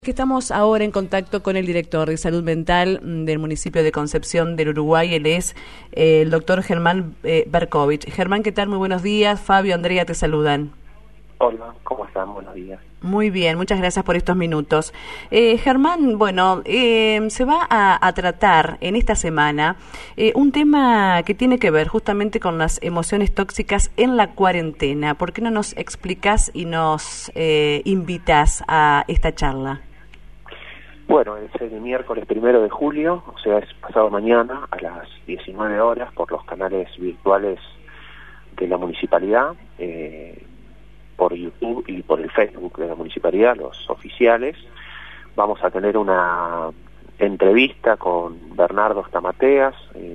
Que estamos ahora en contacto con el director de salud mental del municipio de Concepción del Uruguay. Él es el doctor Germán Berkovich. Germán, ¿qué tal? Muy buenos días. Fabio, Andrea, te saludan. Hola, ¿cómo están? Buenos días. Muy bien, muchas gracias por estos minutos. Germán, bueno, se va a tratar en esta semana un tema que tiene que ver justamente con las emociones tóxicas en la cuarentena. ¿Por qué no nos explicas y nos invitas a esta charla? Bueno, es el miércoles 1 de julio, o sea, es pasado mañana a las 19 horas por los canales virtuales de la municipalidad, por YouTube y por el Facebook de la municipalidad, los oficiales. Vamos a tener una entrevista con Bernardo Stamateas,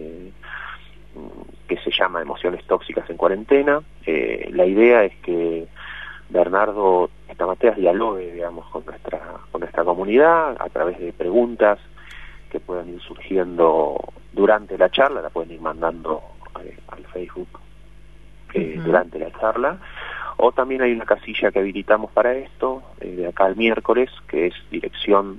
que se llama Emociones tóxicas en cuarentena. La idea es que Bernardo Stamateas dialogue, digamos, con nuestra comunidad a través de preguntas que puedan ir surgiendo durante la charla. La pueden ir mandando al Facebook durante la charla, o también hay una casilla que habilitamos para esto, de acá al miércoles, que es dirección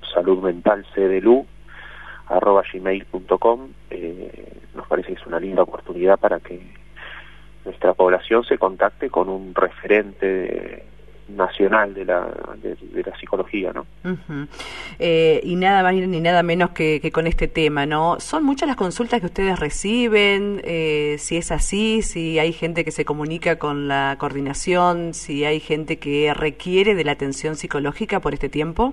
saludmentalcdlu@gmail.com. Nos parece que es una linda oportunidad para que nuestra población se contacte con un referente nacional de la psicología, ¿no? Y nada más ni nada menos que con este tema, ¿no? Son muchas las consultas que ustedes reciben, si es así, si hay gente que se comunica con la coordinación, si hay gente que requiere de la atención psicológica por este tiempo.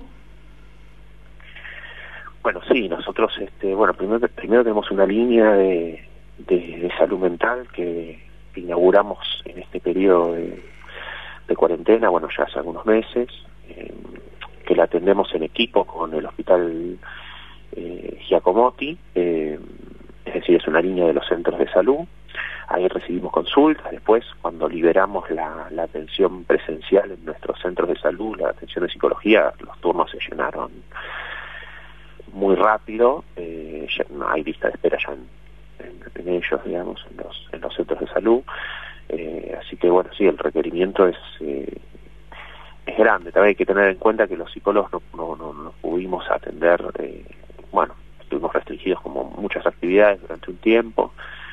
Bueno, sí, nosotros, primero tenemos una línea de salud mental que inauguramos en este periodo de cuarentena, bueno, ya hace algunos meses, que la atendemos en equipo con el Hospital Giacomotti, es decir, es una línea de los centros de salud. Ahí recibimos consultas. Después, cuando liberamos la atención presencial en nuestros centros de salud, la atención de psicología, los turnos se llenaron muy rápido. Ya no hay lista de espera ya en ellos, digamos, en los centros de salud. Así que bueno, sí, el requerimiento es grande. También hay que tener en cuenta que los psicólogos no pudimos atender, estuvimos restringidos como muchas actividades durante un tiempo.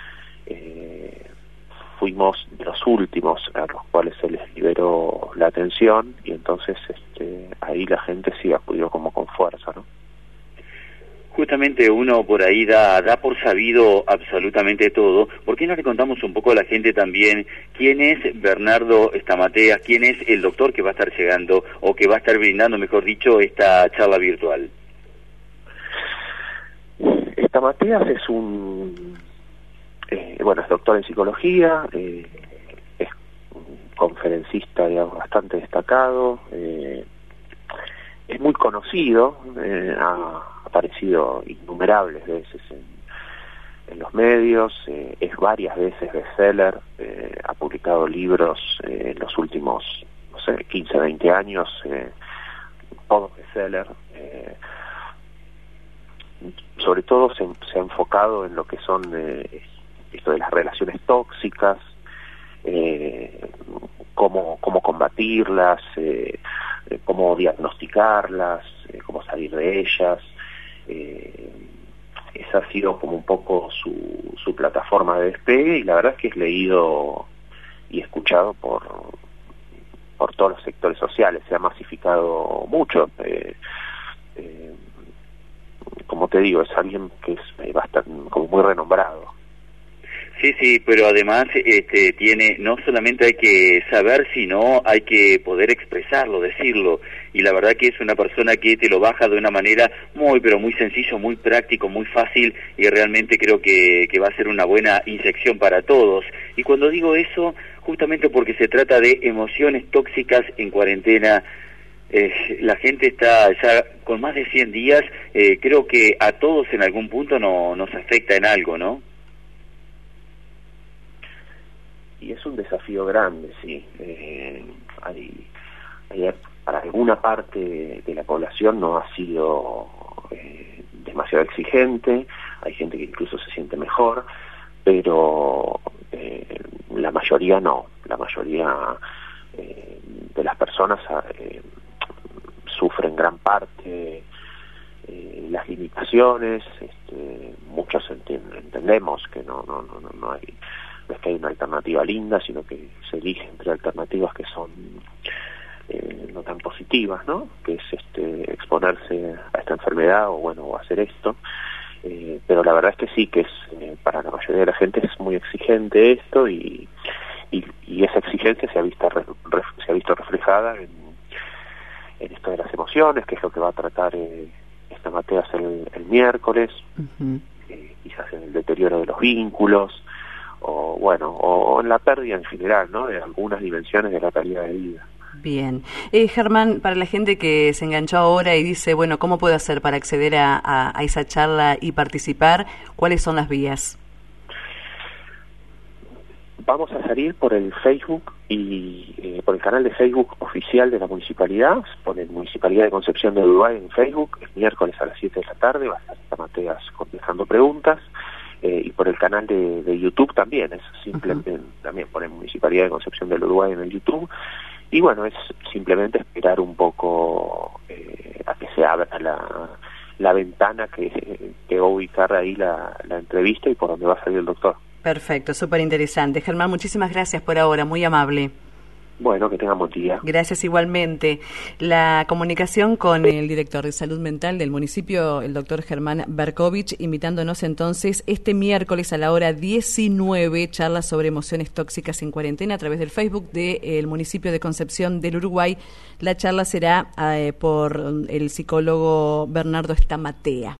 Fuimos de los últimos a los cuales se les liberó la atención, y entonces ahí la gente sí acudió como con fuerza, ¿no? Justamente uno por ahí da por sabido absolutamente todo. ¿Por qué no le contamos un poco a la gente también quién es Bernardo Stamateas, quién es el doctor que va a estar llegando, o que va a estar brindando, mejor dicho, esta charla virtual? Stamateas es es doctor en psicología, es un conferencista, digamos, bastante destacado, es muy conocido, ha aparecido innumerables veces en los medios, es varias veces bestseller, ha publicado libros en los últimos, 15, 20 años, todos bestseller. Sobre todo se ha enfocado en lo que son esto de las relaciones tóxicas, cómo combatirlas, cómo diagnosticarlas, cómo salir de ellas. Esa ha sido como un poco su plataforma de despegue, y la verdad es que es leído y escuchado por todos los sectores sociales. Se ha masificado mucho. Como te digo, es alguien que es bastante, como muy renombrado. Sí, pero además tiene, no solamente hay que saber, sino hay que poder expresarlo, decirlo, y la verdad que es una persona que te lo baja de una manera pero muy sencillo, muy práctico, muy fácil, y realmente creo que va a ser una buena inyección para todos. Y cuando digo eso, justamente porque se trata de emociones tóxicas en cuarentena, la gente está ya con más de 100 días, creo que a todos en algún punto nos afecta en algo, ¿no? Y es un desafío grande, sí. Para alguna parte de la población no ha sido demasiado exigente, hay gente que incluso se siente mejor, pero la mayoría no. La mayoría de las personas sufre en gran parte las limitaciones. Muchos entendemos que no hay, no es que hay una alternativa linda, sino que se elige entre alternativas que son no tan positivas, ¿no? Que es exponerse a esta enfermedad o hacer esto. Pero la verdad es que sí, que es para la mayoría de la gente es muy exigente esto, y esa exigencia se ha visto reflejada en esto de las emociones, que es lo que va a tratar esta Mateas el miércoles. Quizás en el deterioro de los vínculos, o en la pérdida en general, ¿no?, de algunas dimensiones de la calidad de vida. Bien. Germán, para la gente que se enganchó ahora y dice, bueno, ¿cómo puedo hacer para acceder a esa charla y participar? ¿Cuáles son las vías? Vamos a salir por el Facebook y por el canal de Facebook oficial de la Municipalidad, por el Municipalidad de Concepción del Uruguay en Facebook, el miércoles a las 7 de la tarde, va a estar esta Mateas contestando preguntas, y por el canal de YouTube también, es simplemente, también por el Municipalidad de Concepción del Uruguay en el YouTube, y bueno, es simplemente esperar un poco a que se abra la ventana que va a ubicar ahí la entrevista y por donde va a salir el doctor. Perfecto, súper interesante. Germán, muchísimas gracias por ahora, muy amable. Bueno, que tengan buen día. Gracias igualmente. La comunicación con el director de Salud Mental del municipio, el doctor Germán Berkovich, invitándonos entonces este miércoles a la hora 19, charla sobre emociones tóxicas en cuarentena a través del Facebook del municipio de Concepción del Uruguay. La charla será por el psicólogo Bernardo Stamatea.